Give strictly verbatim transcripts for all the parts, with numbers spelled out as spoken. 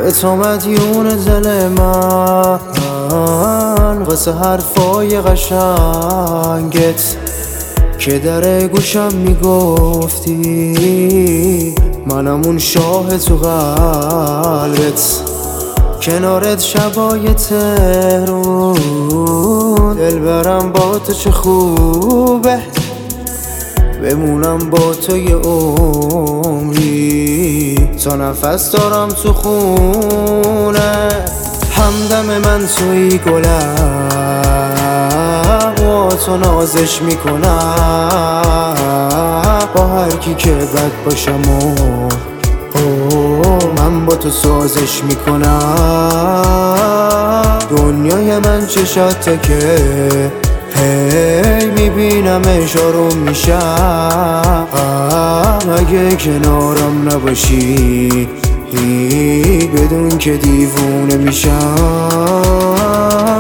به تو مدیون دل من واسه حرفای قشنگت که در گوشم میگفتی منم اون شاه تو قلبت. کنارت شبای تهرون دل برم با تو چه خوبه، بمونم با تو یه عمری تا نفس دارم تو خونه. همدم من توی گلم و تو نازش میکنم، با هر کی که بد باشم و من با تو سازش میکنم. دنیای من چشاته که هی میبینمش آروم میشم، اگه کنارم نباشی بدون که دیوونه میشم.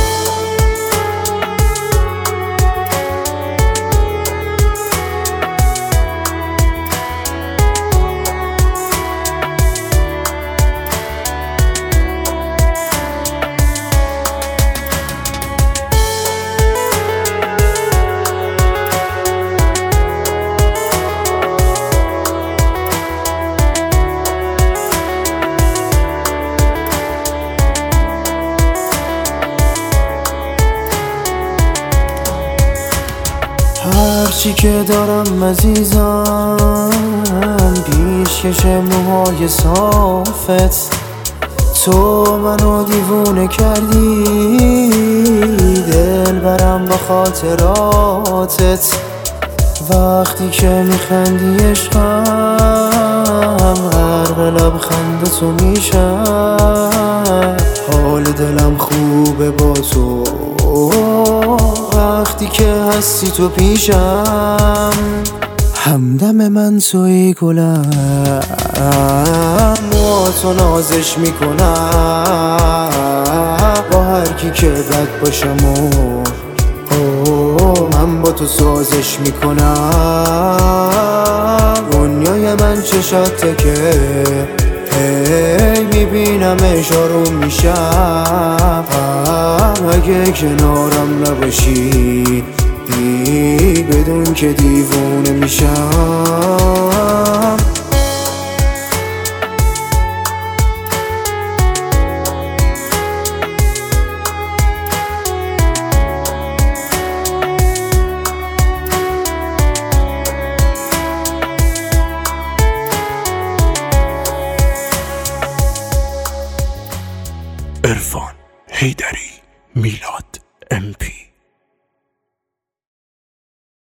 هرچی که دارم عزیزم پیشکش موهای صافت، تو منو دیوونه کردی دل برم با خاطراتت. وقتی که میخندی عشقم غرق لبخند تو میشم، حال دلم خوبه با تو وقتی که هستی تو پیشم. همدم من توی گلم و تو نازش میکنم، با هر کی که بد باشم و من با تو سازش میکنم. دنیای من چشاته که هی میبینمش آروم میشم، اگه کنارم نباشی بدون که دیوونه میشم. عرفان حیدری، میلاد ام پی